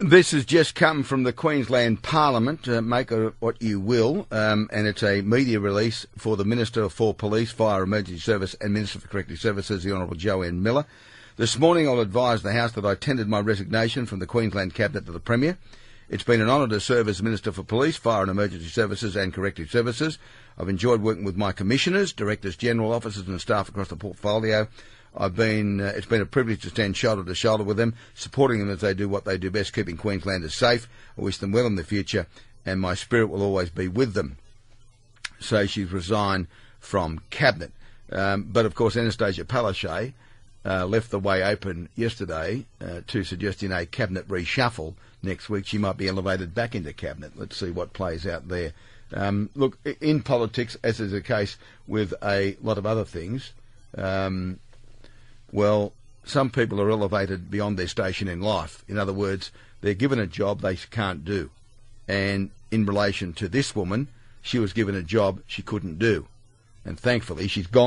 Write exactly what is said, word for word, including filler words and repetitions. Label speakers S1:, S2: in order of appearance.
S1: This has just come from the Queensland Parliament, uh, make of what you will, um, and it's a media release for the Minister for Police, Fire, Emergency Service and Minister for Corrective Services, the Honourable Joanne Miller. This morning I'll advise the House that I tendered my resignation from the Queensland Cabinet to the Premier. It's been an honour to serve as Minister for Police, Fire and Emergency Services and Corrective Services. I've enjoyed working with my commissioners, directors, general officers and staff across the portfolio. I've been, uh, it's been a privilege to stand shoulder to shoulder with them, supporting them as they do what they do best, keeping Queenslanders safe. I wish them well in the future, and my spirit will always be with them. So she's resigned from Cabinet. Um, but, of course, Anastasia Palaszczuk uh, left the way open yesterday uh, to suggesting a Cabinet reshuffle next week. She might be elevated back into Cabinet. Let's see what plays out there. Um, look, in politics, as is the case with a lot of other things, um, well, some people are elevated beyond their station in life. In other words, they're given a job they can't do. And in relation to this woman, she was given a job she couldn't do. And thankfully, she's gone.